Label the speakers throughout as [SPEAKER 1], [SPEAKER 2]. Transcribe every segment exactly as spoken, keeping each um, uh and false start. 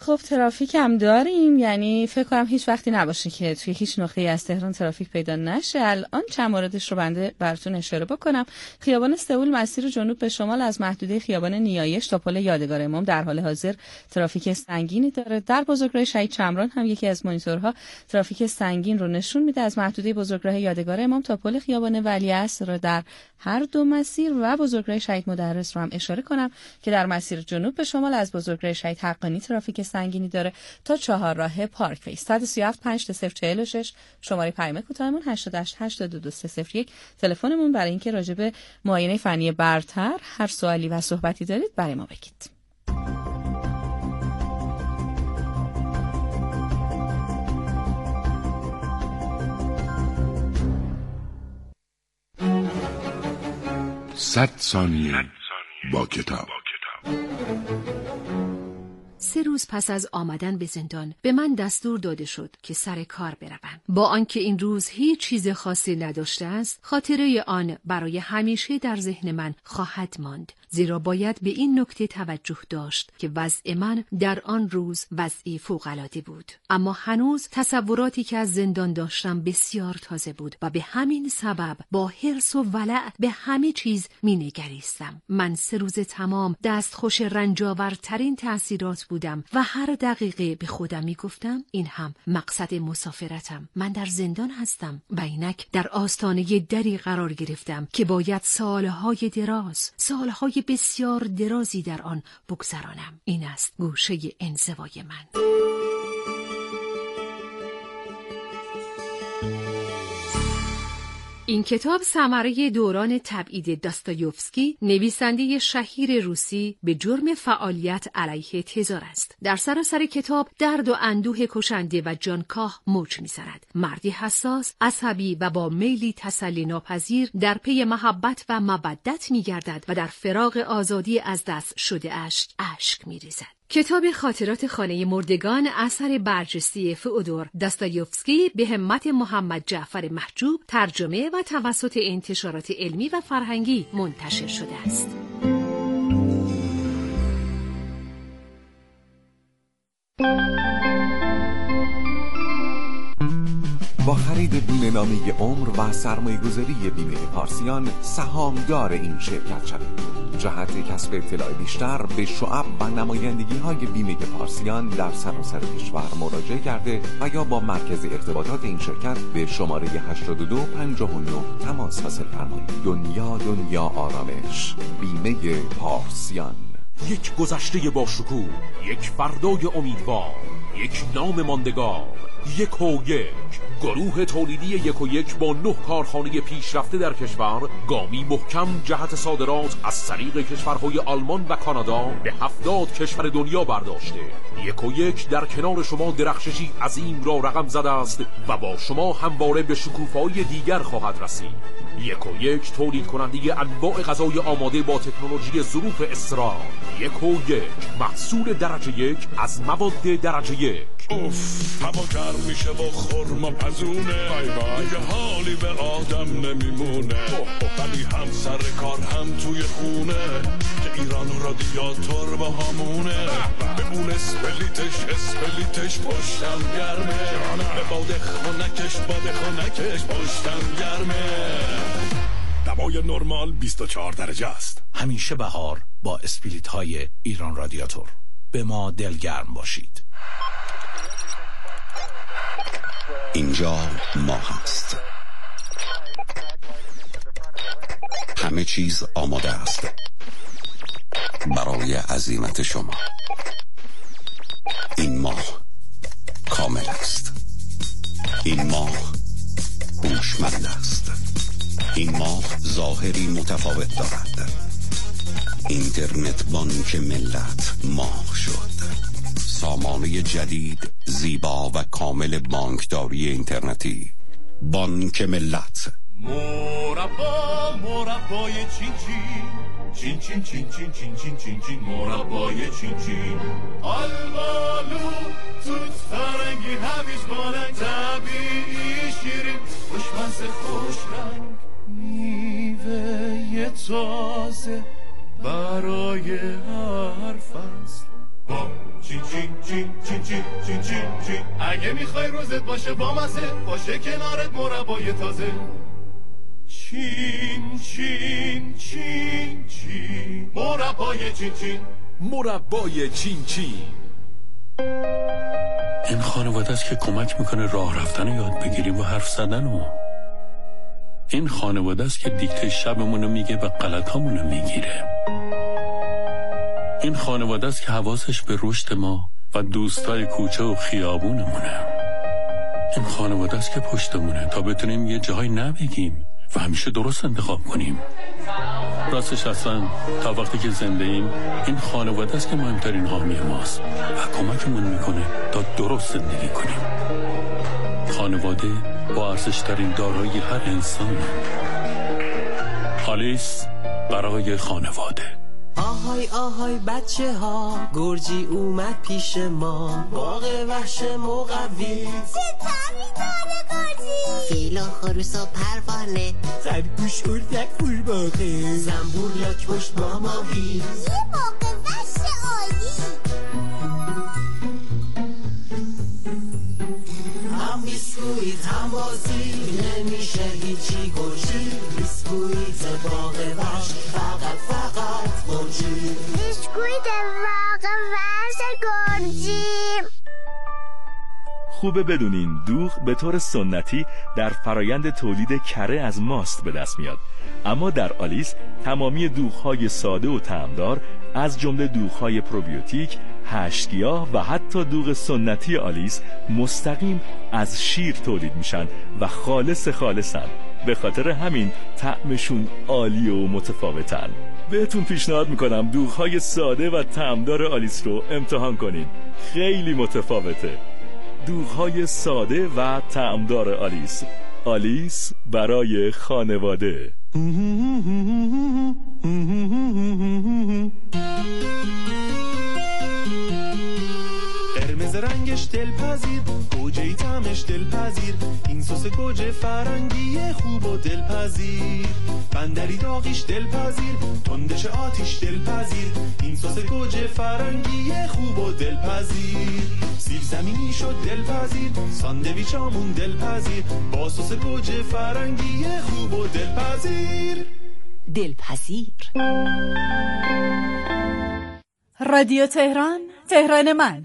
[SPEAKER 1] خب ترافیک هم داریم، یعنی فکر کنم هیچ وقتی نباشه که توی هیچ نقطه‌ای از تهران ترافیک پیدا نشه. الان چند موردش رو بنده براتون اشاره بکنم. خیابان سئول مسیر جنوب به شمال از محدوده خیابان نیایش تا پل یادگار امام در حال حاضر ترافیک سنگینی داره. در بزرگراه شهید چمران هم یکی از مانیتورها ترافیک سنگین رو نشون میده از محدوده بزرگراه یادگار امام تا پل خیابان ولیعصر رو در هر دو مسیر و بزرگراه شهید مدرس رو هم اشاره کنم که در مسیر جنوب به شمال از بزرگراه شهید حقانی ترافیک سنگینی داره تا چهارراه پارک وی. صد و سی و هفت پنج صفر چهل و شش شماره پیام کوتاهمون هشت هشت هشت دو دو سه صفر یک تلفنمون برای اینکه راجع به معاینه فنی برتر هر سوالی و صحبتی دارید برای ما بگید.
[SPEAKER 2] صد ثانیه با کتاب.
[SPEAKER 3] سه روز پس از آمدن به زندان به من دستور داده شد که سر کار بروم. با آنکه این روز هیچ چیز خاصی نداشته است، خاطره آن برای همیشه در ذهن من خواهد ماند، زیرا باید به این نکته توجه داشت که وضع من در آن روز وضعی فوق‌العاده بود. اما هنوز تصوراتی که از زندان داشتم بسیار تازه بود و به همین سبب با حرص و ولع به همه چیز می‌نگریستم. من سه روز تمام دستخوش رنجاورترین تأثیرات بودم و هر دقیقه به خودم میگفتم این هم مقصد مسافرتم. من در زندان هستم و اینک در آستانه دری قرار گرفتم که باید سالهای دراز، سالهای بسیار درازی در آن بگذرانم. این است گوشه انزوای من. این کتاب ثمره دوران تبعید داستایوفسکی، نویسنده شهیر روسی، به جرم فعالیت علیه تزار است. در سراسر کتاب درد و اندوه کشنده و جانکاه موج می‌زند. مردی حساس، عصبی و با میلی تسلی ناپذیر در پی محبت و مودت می‌گردد و در فراق آزادی از دست شده اش اشک می‌ریزد. کتاب خاطرات خانه مردگان اثر برجسته فئودور داستایوفسکی به همت محمد جعفر محجوب ترجمه و توسط انتشارات علمی و فرهنگی منتشر شده است.
[SPEAKER 4] با خرید بیمه نامه عمر و سرمایه گذاری بیمه پارسیان سهامدار این شرکت شوید. جهت کسب اطلاع بیشتر به شعب و نمایندگی های بیمه پارسیان در سراسر کشور مراجعه کرده و یا با مرکز ارتباطات این شرکت به شماره هشتاد و دو پنجاه و نه تماس حاصل فرمایید. دنیا دنیا آرامش، بیمه پارسیان.
[SPEAKER 5] یک گذشته با شکوه، یک فردای امیدوار، یک نام ماندگار، یک و یک گروه تولیدی یک و یک با نه کارخانه پیشرفته در کشور گامی محکم جهت صادرات از طریق کشورهای آلمان و کانادا به هفتاد کشور دنیا برداشته. یک و یک در کنار شما درخششی عظیم را رقم زده است و با شما همواره به شکوفه‌های دیگر خواهد رسید. یک و یک تولید کننده انواع غذای آماده با تکنولوژی ظروف اسرار. یک و یک محصول درجه یک از مواد درجه یک.
[SPEAKER 6] اوف هوا گرم میشه و خورما پزونه، دیگه حالی به آدم نمیمونه، ولی هم سر کار هم توی خونه که ایران رادیاتور با همونه. به اون اسپلیتش اسپلیتش پشتم گرمه، به باده خونکش باده خونکش پشتم گرمه. دوای نرمال بیست و چهار درجه است.
[SPEAKER 7] همیشه بهار با اسپلیت های ایران رادیاتور. به ما دلگرم باشید.
[SPEAKER 8] اینجا ما هست. همه چیز آماده است برای عزیمت شما. این ماه کامل است. این ماه هوشمند است. این ماه ظاهری متفاوت دارد. اینترنت بانک ملت ماه شد. سامانه جدید، زیبا و کامل بانکداری اینترنتی. بانک ملت.
[SPEAKER 6] مربا مربای چین چین چین چین چین چین چین چین چین مربای چین چین آلبالو توت فرنگی هویج بالنگ طبیعی شیرین خوشمزه خوش رنگ میوه تازه برای هر فصل با چین چین چین
[SPEAKER 9] چین چین چین چین چین. اگه میخوای روزت باشه با مزه، باشه کنارت مربای تازه. چین چین چین چین مربای چین چین.
[SPEAKER 5] مربای چین چین.
[SPEAKER 10] این خانواده است که کمک میکنه راه رفتن رو یاد بگیریم و حرف زدن رو. این خانواده است که دیکته شبمونو میگه و غلطامونو میگیره. این خانواده است که حواسش به رشد ما و دوستای کوچه و خیابونمونه. این خانواده است که پشتمونه تا بتونیم یه جایی نبگیم و همیشه درست انتخاب کنیم. راستش اصلا تا وقتی که زنده ایم این خانواده است که مهمترین حامی ماست و کمکمون میکنه تا درست زندگی کنیم. خانواده با ارزش‌ترین دارایی هر انسانه. آلیس برای خانواده.
[SPEAKER 11] آهای آهای بچه ها، گرجی اومد پیش ما. باغ وحش مقوی،
[SPEAKER 12] ستمی داره گرجی. فیلا خروس و پروانه،
[SPEAKER 11] خرگوش اردک قورباغه، زنبور لاک پشت با ماهی.
[SPEAKER 12] یه باغ وحش عالی.
[SPEAKER 11] هم بیسکویت هم بازی، نمیشه هیچی گرجی. بیسکویت باغ وحش، فقط فقط گرجی.
[SPEAKER 12] بیسکویت باغ وحش گرجی.
[SPEAKER 13] خوبه بدونین دوغ به طور سنتی در فرایند تولید کره از ماست به دست میاد، اما در آلیس تمامی دوغ‌های ساده و طعمدار از جمله دوغ‌های پروبیوتیک، هشت‌گیاه و حتی دوغ سنتی آلیس مستقیم از شیر تولید میشن و خالص خالصن. به خاطر همین طعمشون عالی و متفاوتن. بهتون پیشنهاد میکنم دوغ‌های ساده و طعمدار آلیس رو امتحان کنید. خیلی متفاوته. دوغ‌های ساده و طعمدار آلیس. آلیس برای خانواده.
[SPEAKER 9] قرمز رنگش دلپذیر، گوجه طعمش دلپذیر. این سس گوجه فرنگی خوب و دلپذیر. بندری داغیش دلپذیر، تندش آتیش دلپذیر. این سس گوجه فرنگی خوب و دلپذیر. سیب زمینی شد دلپذیر، ساندویچامون دلپذیر. با سس گوجه فرنگی خوب و دلپذیر.
[SPEAKER 3] دلپذیر.
[SPEAKER 14] رادیو تهران، تهران من.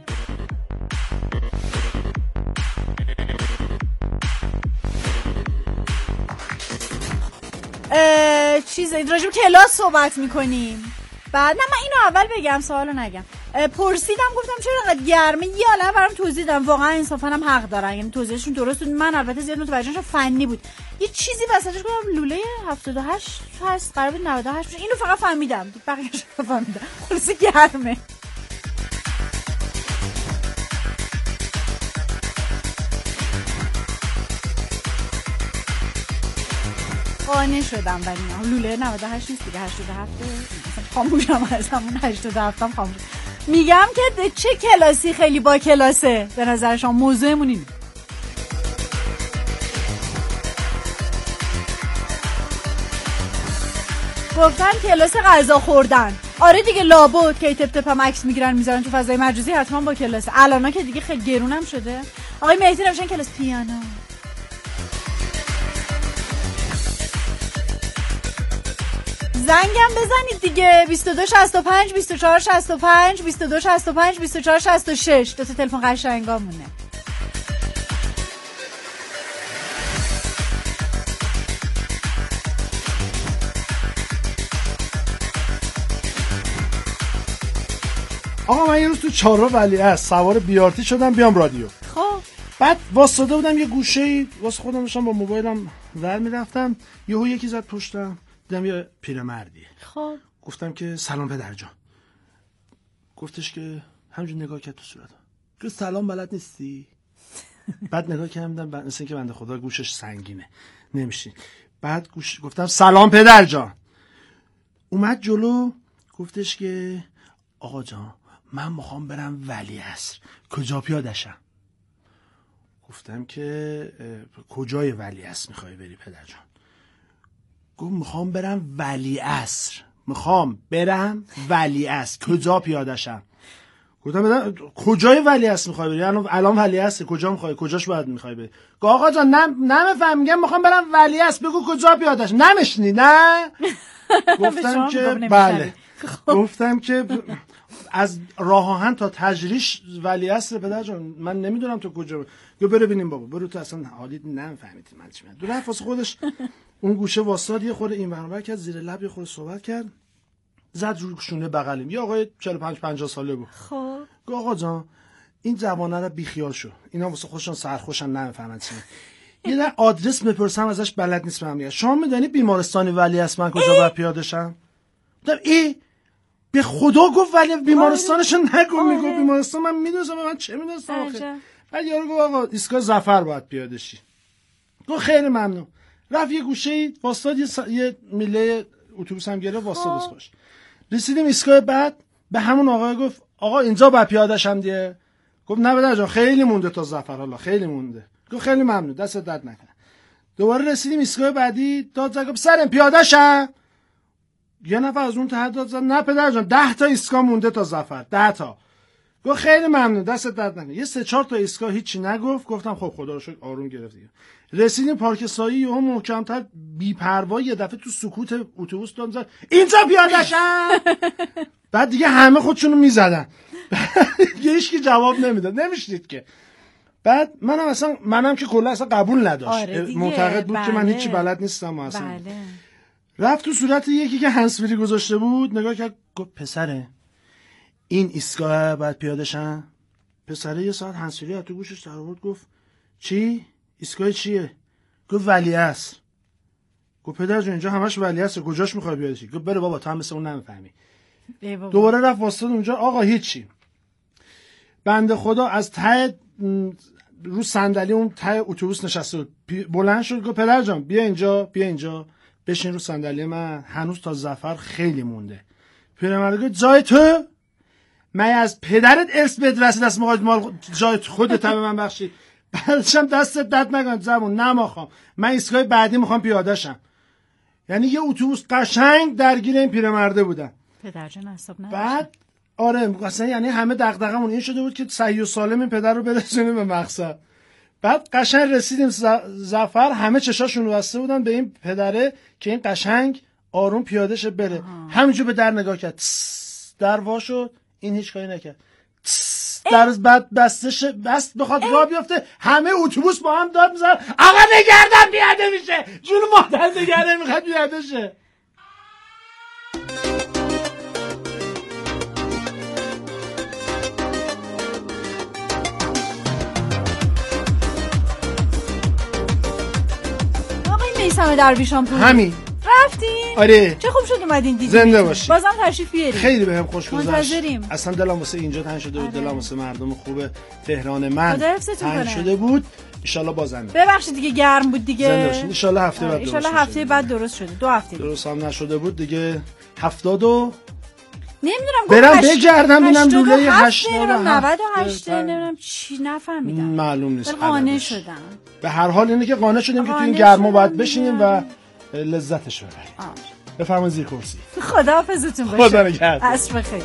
[SPEAKER 14] چیز راجب کلاس صحبت میکنیم. بعد نه من اینو اول بگم سوالو نگم. پرسیدم گفتم چرا انقدر گرمه، یه عالمه برام توضیح دادم. واقعا انصافا هم حق دارن، یعنی توضیحشون درست بود. من البته زیاد متوجه نشدم، فنی بود. یه چیزی وسطش گفتم لوله هفتاد و هشت هست، قرار بود نود و هشت بشه. اینو فقط فهمیدم، بقیه‌اش نفهمیدم. خلاص گرمه. قانع شدم ولی نه لوله نود و هشت نیست دیگه، هشتاد و هفت. مثلا خاموشم از همون هشتاد و هفت هم خاموش. میگم که چه کلاسی خیلی با کلاسه به نظر شما؟ موضوعمون اینه. گفتن کلاس غذا خوردن. آره دیگه، لابد که تپ تپ هم عکس میگیرن میذارن تو فضای مجازی، حتما با کلاسه. الان که دیگه خیلی گرونم شده. آقای مهدی نوشتن کلاس پیانو. زنگم بزنید دیگه. بیست و دو شصت و پنج بیست و چهار شصت و پنج بیست و دو شصت و پنج بیست و چهار شصت و شش. دو تا تلفن قشنگامونه.
[SPEAKER 15] آقا من یه روز تو چهارراه ولیعصر سوار بیارتی شدم بیام رادیو.
[SPEAKER 14] خب
[SPEAKER 15] بعد واسطه بودم یه گوشه‌ای واسه خودم داشتم با موبایلم ور میرفتم، یهو یکی زد پشتم، دیدم یه پیرمردی.
[SPEAKER 14] خب
[SPEAKER 15] گفتم که سلام پدر جان. گفتش که همینجور نگاه کرد تو صورتم. که سلام بلد نیستی؟ بعد نگاه کردم بعد مثلا که بنده خدا گوشش سنگینه نمیشه. بعد گوش گفتم سلام پدر جان. اومد جلو گفتش که آقا جان من میخوام برم ولیعصر، کجا پیاده‌شم؟ گفتم که کجای ولیعصر میخوای بری پدر جان؟ گفت میخوام برم ولیعصر. میخوام برم ولیعصر، کجا پیاده‌شم؟ گفتم بدن کجای ولیعصر میخوای بری؟ الان الان ولیعصر کجا میخوای؟ کجاش باید میخوای بری؟ آقا جان نم نمیفهم، میگم میخوام برم ولیعصر، بگو کجا پیادهش. نمیشنی نه؟ گفتم که بله. گفتم که از راه آهن تا تجریش ولیعصر پدر جان، من نمیدونم تو کجا. گفت برو ببینیم بابا، برو تو اصلا حالی نمیفهمیدی من چی میگم. دو رفت واسه خودش اون گوشه واساد، یه خورده این ور کرد، زیر لب یه خورده صحبت کرد، زد رو شونه بغلیم. یه آقای چهل و پنج پنجاه ساله بود.
[SPEAKER 14] خب
[SPEAKER 15] گفت آقا جان این جوانه رو بیخیال شو، اینا واسه خودشون سرخوشن نمیفهمن چی. یه در آدرس میپرسم ازش بلد نیست بهم میگه. شما میدونی بیمارستان ولیعصر من کجا باید پیاده شم؟ گفتم ای به خدا گفت ولی بیمارستانش نگو. میگه بیمارستان من میدونم، من چه میدونم آخه. بعد یارو گفت آقا ایستگاه ظفر باید پیاده شی. گفت خیلی ممنون. رفت یه گوشه واسطاد، یه, س... یه میله اتوبوس هم گرفت واسطاد بسخوش. رسیدیم ایستگاه بعد، به همون آقا گفت آقا اینجا باید پیاده شم دیگه. گفت نه بدر جان خیلی مونده تا ظفر، حالا خیلی مونده. گفت خیلی ممنون، دست درد نکنه. دوباره رسیدیم ایستگاه بعدی، داد زد گفت سرم پیاده شم. یه نفر از اون ته داد زد نه پدر جان ده تا ایستگاه مونده تا ظفر، ده تا. گفت خیلی ممنون، دست درد نکنه. یه سه چهار تا ایستگاه هیچی نگفت. گفتم خب خدا رو شکر آروم گرفت دیگه. رسیدیم پارک سایی، یهو محکم‌تر بی‌پروا یه دفعه تو سکوت اتوبوس داد زد اینجا پیاده شم. بعد دیگه همه خودشونو میزدن. یه هیچکی جواب نمیداد، نمیشنید که. بعد منم اصلا منم که کلا اصلا قبول نداشت.
[SPEAKER 14] آره
[SPEAKER 15] معتقد بود
[SPEAKER 14] بله.
[SPEAKER 15] که من هیچی بلد نیستم اصلا.
[SPEAKER 14] بله.
[SPEAKER 15] رفت تو صورت یکی که هنسفری گذاشته بود، نگاه کرد، گفت پسره این ایستگاه باید پیاده شم. پسره یه ساعت هنسفری از تو گوشش در آورد، گفت چی؟ ایستگاه چیه؟ گفت ولیعصر. گفت پدر جون اینجا همش ولیعصر، کجاش میخوای پیاده شی؟ گفت بره بابا تو هم مثل اون نمیفهمی. دوباره رفت واسطاد اونجا. آقا هیچی. بنده خدا از ته رو صندلی اون ته اتوبوس نشسته بود، بلند شد گفت پدر جان بیا اینجا، بیا اینجا بشین رو صندلی من، هنوز تا ظفر خیلی مونده. پیرمرد گفت جای تو؟ من از پدرت ارث بهت رسید، از موقع مال جای خودت به من بخشی. بعدشم دستت دد نگن زبون نماخوام، من ایستگاه بعدی میخوام پیاده شم. یعنی یه اتوبوس قشنگ درگیر این پیرمرده بودن.
[SPEAKER 14] پدر جان حساب نه.
[SPEAKER 15] بعد آره مثلا یعنی همه دغدغمون این شده بود که صحیح و سالم این پدر رو برسونیم به مقصد. بعد قشنگ رسیدیم ظفر، همه چشاشون بسته بودن به این پدره که این قشنگ آروم پیاده شه بره. همینجور به در نگاه کرد، در وا شد، این هیچ کاری نکرد. در بعد بسته شه، بست بخواد راه بیفته، همه اتوبوس با هم داد میزنن آقا نگردم پیاده میشه، جون مادر نگرده میخواد پیاده شه.
[SPEAKER 14] میسم درویشان پور
[SPEAKER 15] همین
[SPEAKER 14] رفتین؟
[SPEAKER 15] آره
[SPEAKER 14] چه خوب شد اومدین دیدین.
[SPEAKER 15] زنده باشی.
[SPEAKER 14] بازم تشریف بیارید.
[SPEAKER 15] خیلی بهم خوش گذشت.
[SPEAKER 14] منتظریم.
[SPEAKER 15] اصلا دلم واسه اینجا تنگ شده بود. آره. دلم واسه مردم خوب تهران من
[SPEAKER 14] خدا حفظتون کنه.
[SPEAKER 15] تنگ شده بود. ان شاءالله بازم.
[SPEAKER 14] ببخشید دیگه گرم بود دیگه.
[SPEAKER 15] زنده باشین. ان شاءالله هفته
[SPEAKER 14] آره.
[SPEAKER 15] بعد درست.
[SPEAKER 14] ان شاءالله هفته بعد درست شده. دو هفته.
[SPEAKER 15] درست هم نشده بود دیگه. هفتاد و
[SPEAKER 14] نمیدونم
[SPEAKER 15] برم بگردم ببینم لوله هشتاد و
[SPEAKER 14] نود و هشت نمیدونم چی نفهمیدم.
[SPEAKER 15] معلوم نیست.
[SPEAKER 14] قانع شدم.
[SPEAKER 15] به هر حال اینه که قانع شدیم که تو این گرما باید بشینیم و لذتش ببریم. بفرمایید زیر کرسی.
[SPEAKER 14] خداحافظتون باشه.
[SPEAKER 15] خدا نگهدار.
[SPEAKER 14] عصر بخیر.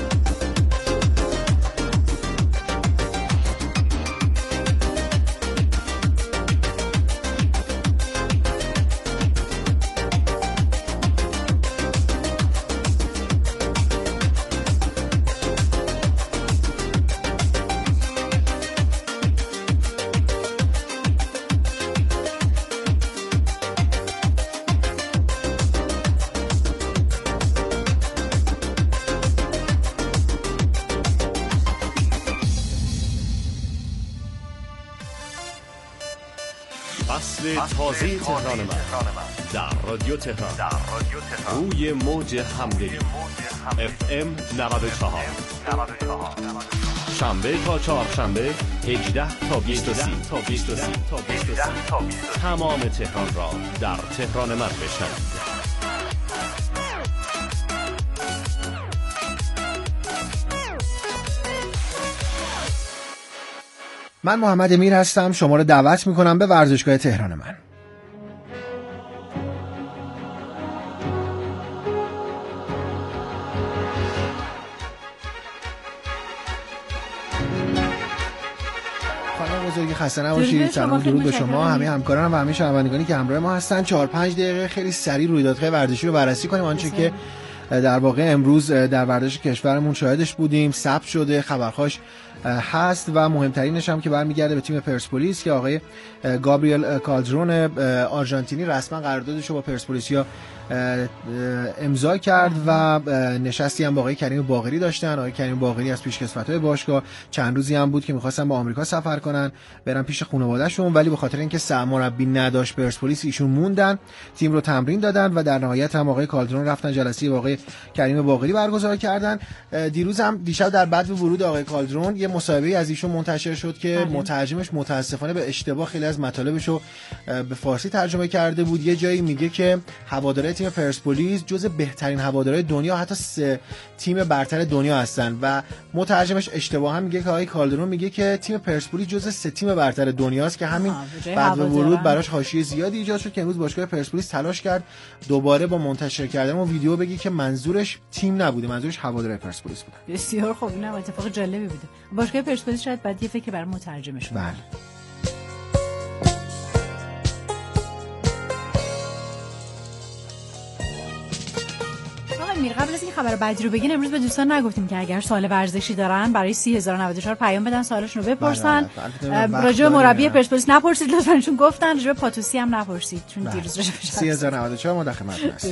[SPEAKER 16] تازه تهران من در رادیو تهران روی موج همدلی اف ام نود و چهار شنبه تا چهارشنبه هجده تا بیست و سه تمام تهران را در تهران من بشنوید.
[SPEAKER 17] من محمد امیر هستم، شما رو دعوت میکنم به ورزشگاه تهران من. بزرگی، خسته نباشید. سلام درود به شما، همه همکاران و همه شنوندگانی که همراه ما هستن. چهار پنج دقیقه خیلی سریع رویدادهای ورزشی رو بررسی کنیم، آنچه که در واقع امروز در ورزش کشورمون شاهدش بودیم، ثبت شده، خبرهاش هست و مهمترینش هم که برمیگرده به تیم پرسپولیس که آقای گابریل کالدرون آرژانتینی رسما قراردادش رو با پرسپولیسیا امضا کرد و نشستی هم با آقای کریم باقری داشتن. آقای کریم باقری از پیشکسوت‌های باشگاه چند روزی هم بود که می‌خواستن با آمریکا سفر کنن برن پیش خانواده‌شون، ولی به خاطر اینکه سرمربی نداشت پرسپولیس ایشون موندن، تیم رو تمرین دادن و در نهایت هم آقای کالدرون رفتن جلسه با آقای کریم باقری برگزار کردن. دیروز هم دیشب در بعد ورود آقای کالدرون یه مصاحبه‌ای از ایشون منتشر شد که بله. مترجمش متاسفانه به اشتباه خیلی از مطالبشو به فارسی ترجمه کرده بود. یه جایی میگه که هوادارهای تیم پرسپولیس جزو بهترین هوادارهای دنیا، حتی سه تیم برتر دنیا هستن و مترجمش اشتباه هم میگه که آقای کالدرون میگه که تیم پرسپولیس جزو سه تیم برتر دنیاست که همین بعد ورود براش حاشیه زیادی ایجاد شد که امروز باشگاه پرسپولیس تلاش کرد دوباره با منتشر کردن اون ویدیو بگی که منظورش تیم نبوده، منظورش هوادارهای پرسپولیس بوده.
[SPEAKER 14] بسیار خوب، اینم اتفاق جالبی بوده. باشگاه پرسپولیس شاید بعد یه فکر برای مترجمش کنه.
[SPEAKER 17] بله.
[SPEAKER 14] میر قبل از این خبر بعدی رو بگین، امروز به دوستان نگفتیم که اگر سوال ورزشی دارن برای سه هزار و نود و چهار پیام بدن، سوالشون رو بپرسن. راجع به مربی پرسپولیس نپرسید لطفاً، چون گفتن راجع به پاتوسی هم نپرسید چون دیروز راجع به
[SPEAKER 17] سه هزار و نود و چهار ما در خدمتتون هستیم.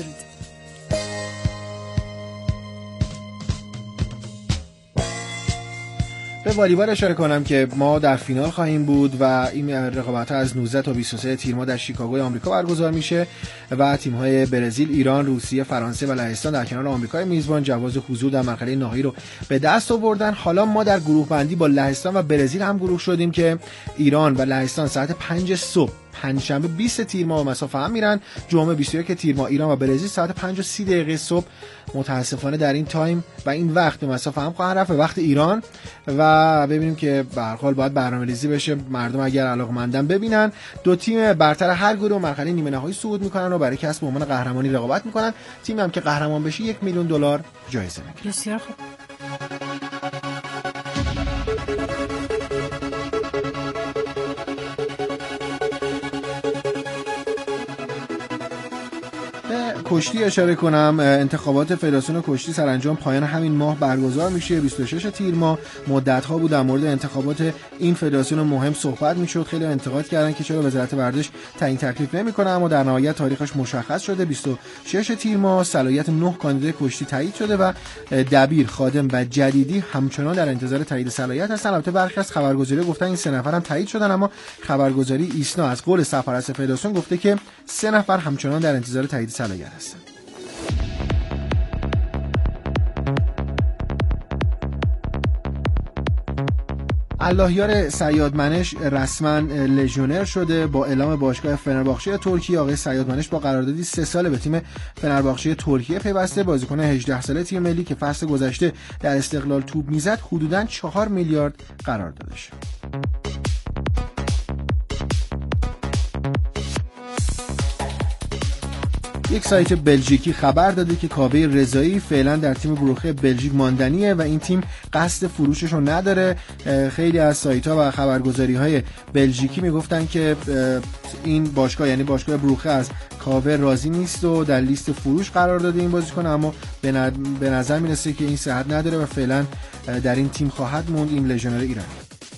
[SPEAKER 17] به والیبال اشاره کنم که ما در فینال خواهیم بود و این رقابت‌ها از نوزده تا بیست و سه تیر ماه در شیکاگوی آمریکا برگزار میشه و تیم‌های برزیل، ایران، روسیه، فرانسه و لهستان در کنار آمریکای میزبان جواز حضور در مرحله نهایی رو به دست آوردن. حالا ما در گروه بندی با لهستان و برزیل هم گروه شدیم که ایران و لهستان ساعت پنج صبح پنجشنبه بیست تیر ماه مسافه هم میرن، جمعه بیست و یک تیر ماه ایران و برزیل ساعت پنج و سی دقیقه صبح متاسفانه در این تایم و این وقت به مسافه هم خواهند رفت، وقت ایران، و ببینیم که به هر حال باید برنامه‌ریزی بشه، مردم اگر علاقه‌مندن ببینن. دو تیم برتر هر گروه مرحله نیمه نهایی صعود میکنن و برای کسب عنوان قهرمانی رقابت میکنن. تیمی هم که قهرمان بشه یک میلیون دلار جایزه میگیره.
[SPEAKER 14] بسیار خوب.
[SPEAKER 17] کشتی اشاره کنم، انتخابات فدراسیون کشتی سرانجام پایان همین ماه برگزار میشه. بیست و شش تیر ماه مدت ها بود در مورد انتخابات این فدراسیون مهم صحبت میشد، خیلی انتقاد کردن که چرا وزارت ورزش تعیین تکلیف نمیکنه، اما در نهایت تاریخش مشخص شده. بیست و شش تیر ماه صلاحیت نه کاندیدای کشتی تایید شده و دبیر، خادم و جدیدی همچنان در انتظار تایید صلاحیت هستن. البته برخی از خبرگزاری گفتن این سه نفر هم تایید شدن، اما خبرگزاری ایسنا از قول سرپرست فدراسیون گفته که سه نفر همچنان در انتظار تایید صلاحیت هستن. اللهیار صیادمنش رسما لژیونر شده. با اعلام باشگاه فنرباخچه ترکیه، آقای صیادمنش با قراردادی سه ساله به تیم فنرباخچه ترکیه پیوسته. بازیکن هجده ساله تیم ملی که فصل گذشته در استقلال توپ میزد حدوداً چهار میلیارد قرار دادش. یک سایت بلژیکی خبر داده که کاوه رضایی فعلا در تیم بروخه بلژیک ماندنیه و این تیم قصد فروشش رو نداره. خیلی از سایت‌ها و خبرگزاری‌های بلژیکی میگفتن که این باشگاه یعنی باشگاه بروخه از کاوه راضی نیست و در لیست فروش قرار داده این بازیکن، اما به نظر میرسه که این صحت نداره و فعلا در این تیم خواهد موند این لژیونر ایرانی.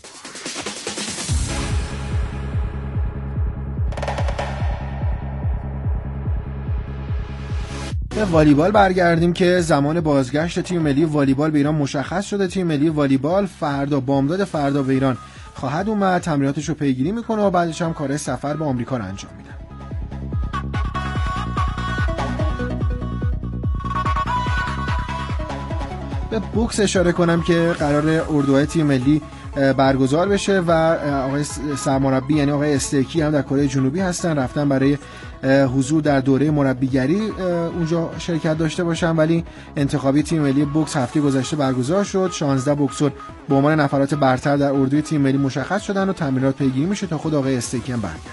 [SPEAKER 17] به والیبال برگردیم که زمان بازگشت تیم ملی والیبال به ایران مشخص شده. تیم ملی والیبال فردا بامداد فردا به ایران خواهد اومد، تمریناتش رو پیگیری میکنه و بعدش هم کار سفر به آمریکا رو انجام میده. به بوکس اشاره کنم که قرار اردوهای تیم ملی برگزار بشه و آقای سرمربی یعنی آقای استیکی هم در کره جنوبی هستن، رفتن برای حضور در دوره مربیگری اونجا شرکت داشته باشن، ولی انتخابی تیم ملی بوکس هفته گذشته برگزار شد. شانزده بوکسور به عنوان نفرات برتر در اردوی تیم ملی مشخص شدن و تمرینات پیگیری میشه تا خود آقای استیکی هم برگرده.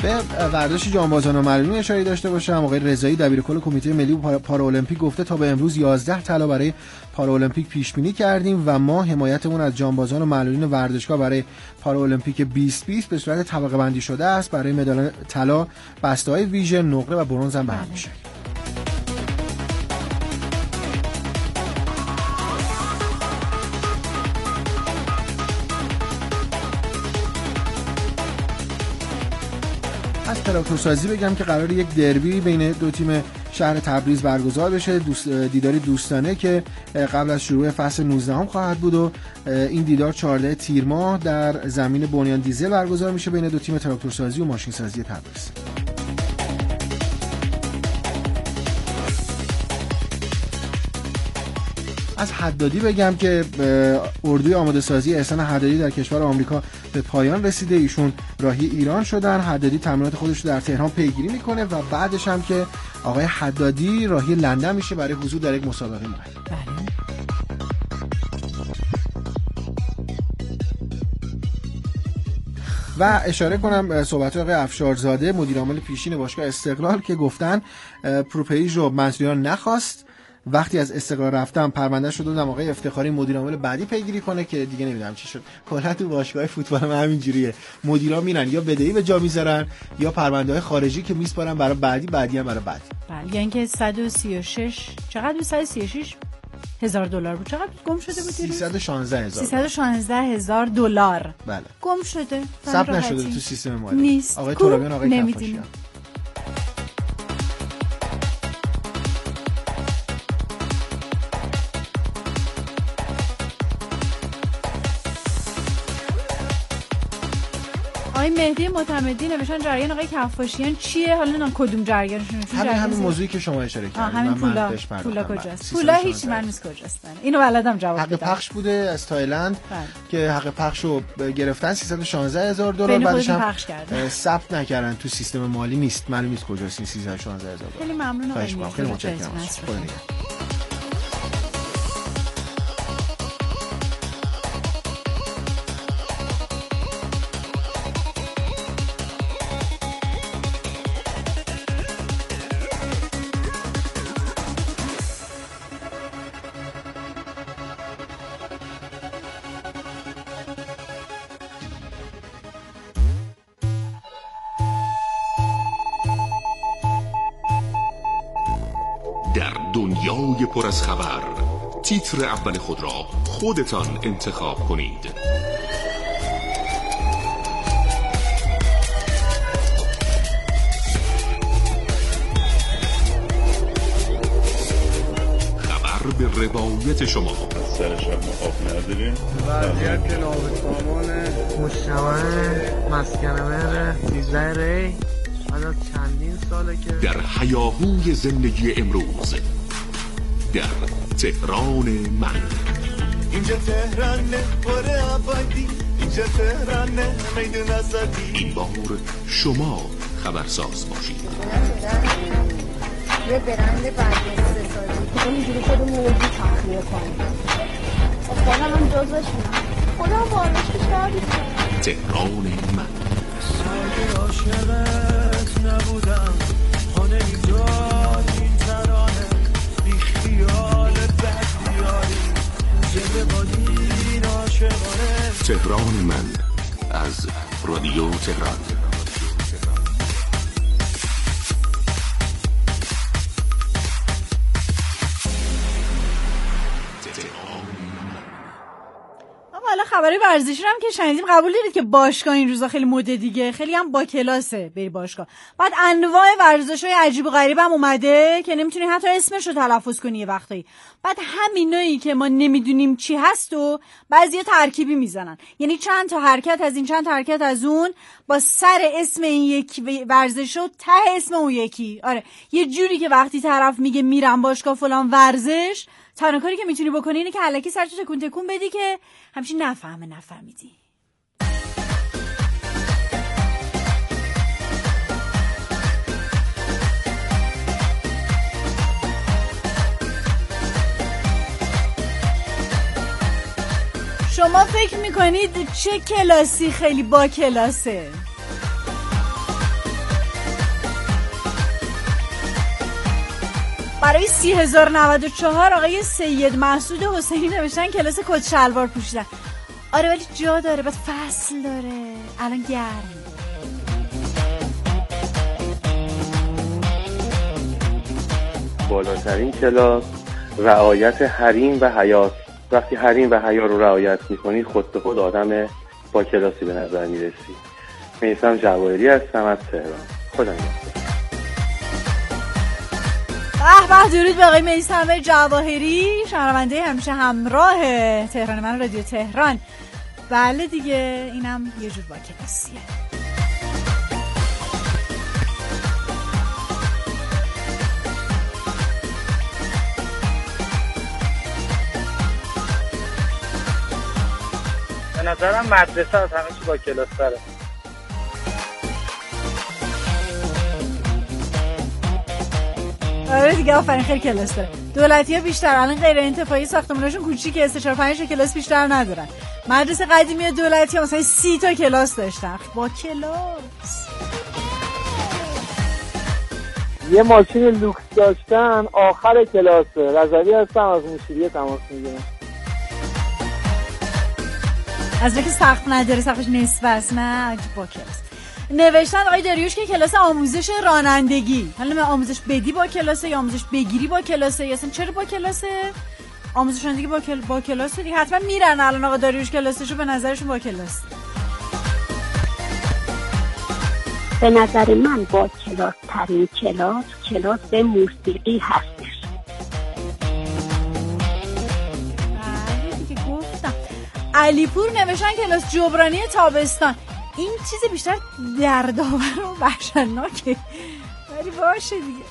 [SPEAKER 17] به ورزش جانبازان و ملولین اشاره داشته باشم. آقای رضایی دبیرکل کمیته ملی پارالمپیک گفته تا به امروز یازده طلا برای پارالمپیک پیش بینی کردیم و ما حمایتمون از جانبازان و ملولین ورزشگاه برای پارالمپیک بیست بیست به صورت طبقه بندی شده است. برای مدال طلا بسته‌های ویژه، نقره و برنز هم برمی میشه. از تراکتورسازی بگم که قرار یک دربی بین دو تیم شهر تبریز برگزار بشه، دوست دیداری دوستانه که قبل از شروع فصل نوزده هم خواهد بود و این دیدار چهاردهم تیر ماه در زمین بنیان دیزل برگزار میشه بین دو تیم تراکتورسازی و ماشینسازی تبریز. از حدادی بگم که اردوی آماده سازی احسان حدادی در کشور آمریکا به پایان رسیده. ایشون راهی ایران شدن. حدادی تمرینات خودش رو در تهران پیگیری میکنه و بعدش هم که آقای حدادی راهی لندن میشه برای حضور در یک مسابقه مهم. و اشاره کنم صحبت آقای افشارزاده مدیر عامل پیشین باشگاه استقلال که گفتن پروپیج رو منصوریان نخواست. وقتی از استقلال رفتم پرونده شد دادم آقای افتخاری مدیر عامل بعدی پیگیری کنه که دیگه نمیدونم چی شد. کلا تو باشگاه فوتبال هم همینجوریه، مدیرا میرن یا بدهی به جا میذارن یا پرونده‌های خارجی که میسپارن برای بعدی بعدی هم برای بعدی.
[SPEAKER 14] بله، یعنی که صد و سی و شش چقدر بود؟ صد و سی و شش هزار دلار بود. چقدر گم شده بود؟
[SPEAKER 17] سیصد و شانزده هزار
[SPEAKER 14] سیصد و شانزده هزار دلار.
[SPEAKER 17] بله.
[SPEAKER 14] گم شده.
[SPEAKER 17] ثبت نشده تو سیستم مالی.
[SPEAKER 14] نیست.
[SPEAKER 17] آقای ترابیان، آقای کفاشیان.
[SPEAKER 14] آقای مهدی معتمدی نوشتن جریان آقای کفاشیان چیه؟ حالا نام کدوم جریانشون؟
[SPEAKER 17] همین همین موضوعی که شما اشاره کردید.
[SPEAKER 14] همین پولا پولا کجاست؟ پولا هیچ من نیست کجاست. اینو بلدم جواب بدم.
[SPEAKER 17] حق پخش بوده از تایلند
[SPEAKER 14] بله.
[SPEAKER 17] که حق پخش رو گرفتن سیصد و شانزده هزار دلار، بعدش هم ثبت نکردن تو سیستم مالی نیست، معلوم نیست کجاست این سیصد و شانزده هزار دلار.
[SPEAKER 14] خیلی ممنون آقای مهدی.
[SPEAKER 17] خیلی متشکرم.
[SPEAKER 5] در دنیای پر از خبر تیتر اول خود را خودتان انتخاب کنید. خبر به روایت شما.
[SPEAKER 6] سرش هم آب نداریم.
[SPEAKER 18] وضعیت نابسامان مجتمع مسکن مهر سیزده ری بعد چندین ساله که
[SPEAKER 5] در هیاهوی زندگی امروز در تهران من.
[SPEAKER 9] اینجا تهرانه پر آبادی، اینجا تهرانه میدون آزادی.
[SPEAKER 5] این بار شما خبرساز باشید.
[SPEAKER 12] یه برند برجسته سازی که اینجوری خودمون رو تخلیه کنیم. خودم هم جزوشونم. خودم بارش کردیم.
[SPEAKER 5] تهران من.
[SPEAKER 9] ساگه عاشقت نبودم، خانه ایجاد این ترانه بی خیال بد بیاری زنده بادین عاشقانه.
[SPEAKER 5] تهران من از رادیو تهران.
[SPEAKER 14] حالا خبری ورزشی هم که شنیدیم قبول دارید که باشگاه این روزا خیلی مده دیگه، خیلی هم با کلاسه بری باشگاه. بعد انواع ورزش‌های عجیب و غریب هم اومده که نمیتونی حتی اسمش رو تلفظ کنی یه وقتایی. بعد همینایی که ما نمیدونیم چی هست و بعضیا ترکیبی میزنن، یعنی چند تا حرکت از این چند تا حرکت از اون با سر اسم این یکی ورزش و ته اسم اون یکی. آره یه جوری که وقتی طرف میگه میرم باشگاه فلان ورزش، تنها کاری که میتونی بکنی اینه که الکی سرچو تکون تکون بدی که همچین نفهمه نفهمیدی. شما فکر میکنید چه کلاسی خیلی با کلاسه؟ برای سی هزار و نود و چهار آقای سید مسعود حسینی نوشتن کلاس کت شلوار پوشیدن. آره ولی جا داره، بعد فصل داره، الان گرم.
[SPEAKER 19] بالاترین کلاس رعایت حریم و حیا. وقتی حریم و حیا رو رعایت میکنی خود به خود آدم با کلاسی به نظر میرسی. میثم جواهری هستم از تهران. خدا نگهدار.
[SPEAKER 14] به به، درود به آقای میثم جواهری، شنونده همیشه همراه تهران من رادیو تهران. بله دیگه، اینم یه جور با کلاسیه.
[SPEAKER 18] به نظرم مدرسه از همه چی با کلاس داره.
[SPEAKER 14] آره دیگه، آفرین، خیلی کلاس داره. دولتی ها بیشتر، الان غیر انتفاعی ساختمانشون کوچیکه، سه چهار پنج تا کلاس بیشتر ندارن. مدرسه قدیمی دولتی ها مثلا سی تا کلاس داشتن با کلاس.
[SPEAKER 18] یه ماشین لوکس داشتن آخر کلاسه. رضوی هستم از مشیریه تماس میگیرم.
[SPEAKER 14] از اینکه سخت نداره، سختش نصف است. نه با کلاس. نوشتن آقای داریوش که کلاس آموزش رانندگی، حالا من آموزش بدی با کلاسه یا آموزش بگیری با کلاسه، یا اصلا چرا با کلاسه؟ آموزش رانندگی با کل... با کلاسه دیگه. حتما میرن الان آقا داریوش کلاسشو به نظرشون با کلاس.
[SPEAKER 20] به نظر من با کلاس ترین کلاس کلاس موسیقی هستش.
[SPEAKER 14] بله دیگه گفتم. علیپور نوشتن کلاس جبرانی تابستان. این چیز بیشتر دردآور و وحشتناکه، ولی باشه دیگه.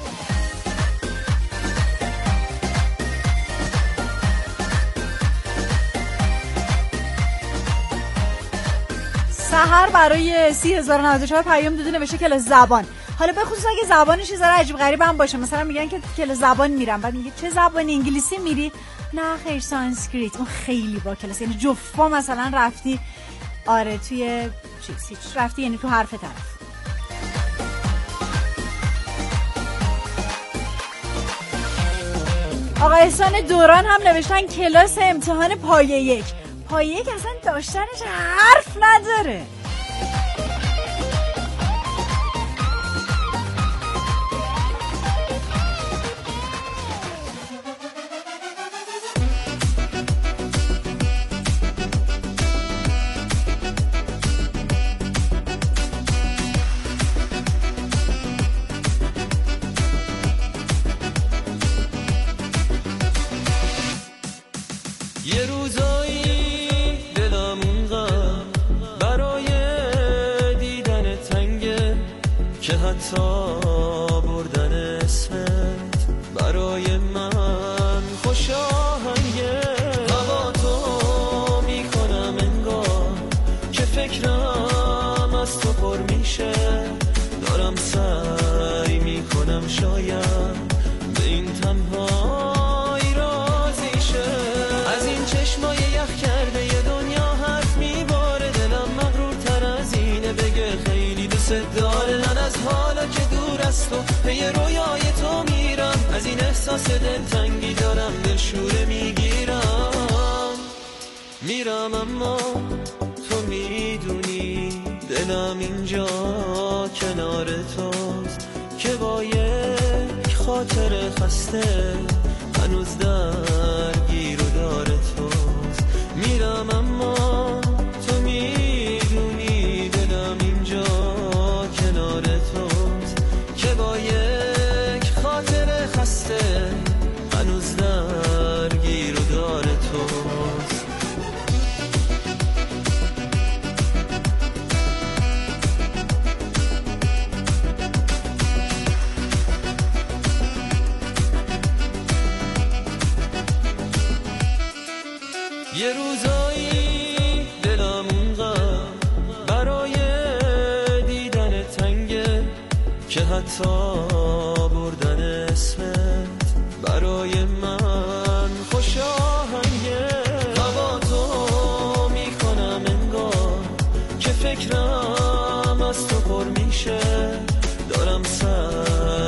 [SPEAKER 14] سحر برای سی هزار و نود و چهار پیام داده، نوشته کلاس زبان. حالا به خصوص اگه زبانش یه ذره عجیب غریب هم باشه، مثلا میگن که کلاس زبان میرم، بعد میگه چه زبانی؟ انگلیسی میری؟ نه خیر، سانسکریت. اون خیلی با کلاس، یعنی جفا مثلا رفتی آره توی چیز هیچ رفتی، یعنی تو حرف طرف. آقا احسان دوران هم نوشتن کلاس امتحان پایه یک. پایه یک اصلا داشتنش حرف نداره.
[SPEAKER 9] پی رویای تو میرم، از این احساس دلتنگی دارم دلشوره میگیرم. میرم اما تو میدونی دلم اینجا کنار توست، که با یک خاطر خسته هنوز درگیر و دار توست. میرم اما تو میدونی دلم اینجا کنار توست، که با یک خاطر خسته هنوز درگیر و دار توست. یه روزایی دلم اونقدر برای دیدن تنگه که حتی